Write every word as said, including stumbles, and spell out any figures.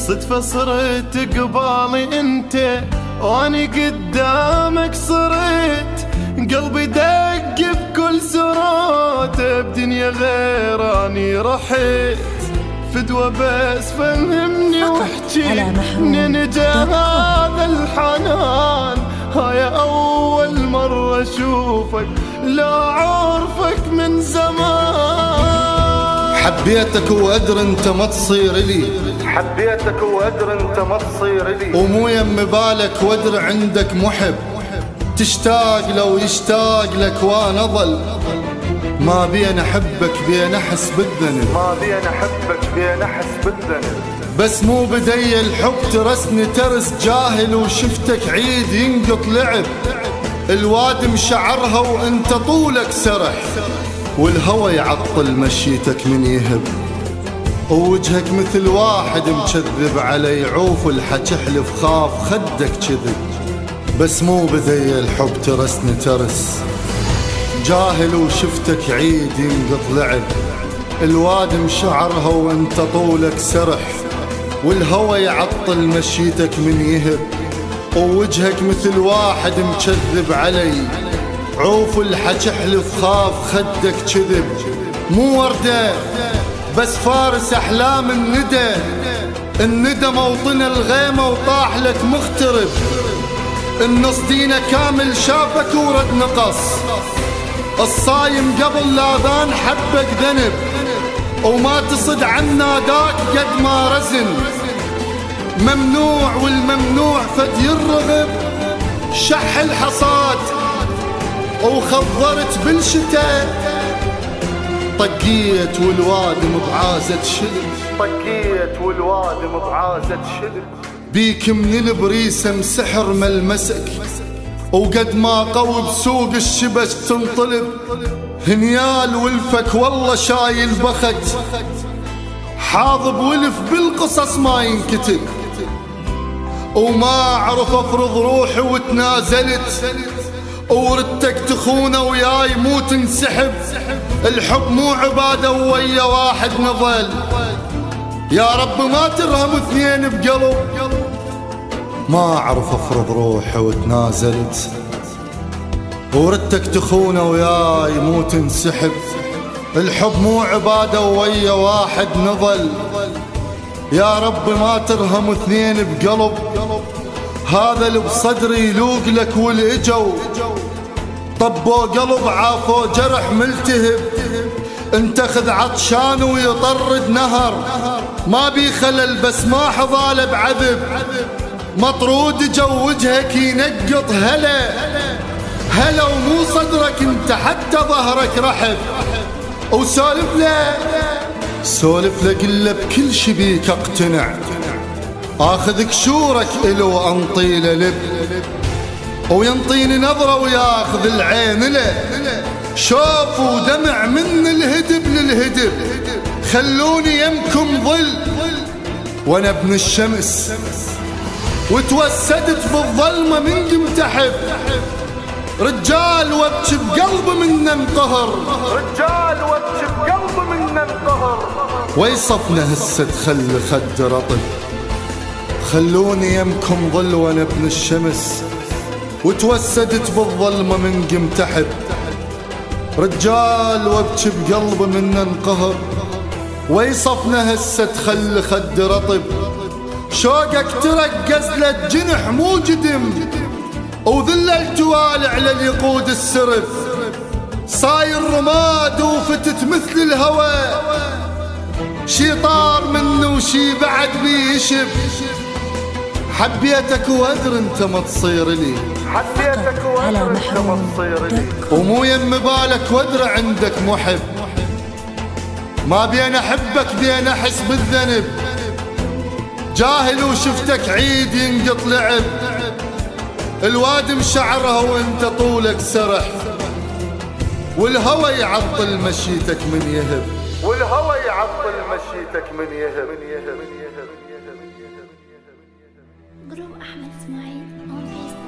صدفة صرت قبالي انت واني قدامك صرت، قلبي دق بكل سرات بدنيا غير اني رحت، فدوى بس فهمني واحكي منين جا هذا الحنان، هاي اول مرة اشوفك لا عرفك من زمان. حبيتك وادري انت ما تصير لي، حبيتك وادري انت ما تصير لي، ومو يم بالك وادري عندك محب، تشتاق لو يشتاق لك وانا ظل، ما بين احبك بين احس بالذنب، ما بين احبك بين احس بالذنب، بس مو بدي الحب ترسني ترس جاهل، وشفتك عيد ينقط لعب، الواد مشعرها وانت طولك سرح، والهوى يعطل مشيتك من يهب، ووجهك مثل واحد مكذب علي، عوف الحكي حلف خاف خدك كذب، بس مو بدي الحب ترسني ترس جاهل، وشفتك عيد ينقط لعب، الواد مشعرها وانت طولك سرح، والهوى يعطل مشيتك من يهب، ووجهك مثل واحد مكذب علي، عوف الحكي حلف خاف خدك كذب، مو وردة بس فارس احلام الندى، الندى موطن الغيمة وطاح لك مغترب، النص دينه كامل شافك ورد نقص، الصايم قبل لاذان حبك ذنب، وما تصد عن ناداك قد ما رزن، ممنوع والممنوع فد يرغب، شح الحصاد وخضرت بالشتاء، طقيت والوادم بعازة شلب، طقيت والوادم بعازة شلب، بيك من البريسم سحر ملمسك، وقد ما قوي بسوق الشبش تنطلب، هنيال ولفك والله شايل بخت، حاضب ولف بالقصص ما ينكتب، وما اعرف افرض روحي وتنازلت، وردتك تخونه وياي مو تنسحب، الحب مو عباده ويا واحد نظل، يا رب ما ترهم اثنين بقلب، ما اعرف افرض روحي وتنازلت، وردتك تخونه وياي مو تنسحب، الحب مو عباده ويا واحد نظل، يا رب ما ترهم اثنين بقلب، هذا اللي بصدري يلوق لك والاجو، طبوا قلب عافوا جرح ملتهب، انت خذ عطشان ويطرد نهر، ما بي خلل بس ما حظاله بعذب، مطرود جو وجهك ينقط هلا هلا، ومو صدرك انت حتى ظهرك رحب، وسولف له سولف له قله بكل شي بيك اقتنع، اخذ كشورك الو انطي له لب، وينطيني نظره وياخذ العين له، شوف ودمع من الهدب للهدب، خلوني يمكم ظل وانا ابن الشمس، وتوسدت بالظلمه من قمت احب، رجال وابكي بقلبي منه انقهر، رجال وابكي بقلبي منه انقهر، ويصفنا هسه تخلي خد رطب، خلوني يمكم ظل وانا ابن الشمس، وتوسدت بالظلمه من قمت احب، رجال وابكي بقلبي منه انقهر، ويصفنا هسه تخلي خد رطب، شوقك ترقز للجنح مو جدم، وذللت والع لليقود السرب، صاير رماد وفتت مثل الهوى، شي طار منه وشي بعد بيشب، حبيتك وادري انت ما تصير لي، حبيتك وادري انت ما تصير لي، ومو يم بالك وادري عندك محب، ما بين احبك بين احس بالذنب، جاهل وشفتك عيد ينقط لعب، الواد مشعرها وانت طولك سرح، والهوى يعطل مشيتك من يهب، والهوى يعطل مشيتك من يهب. جروب أحمد إسماعيل on Facebook.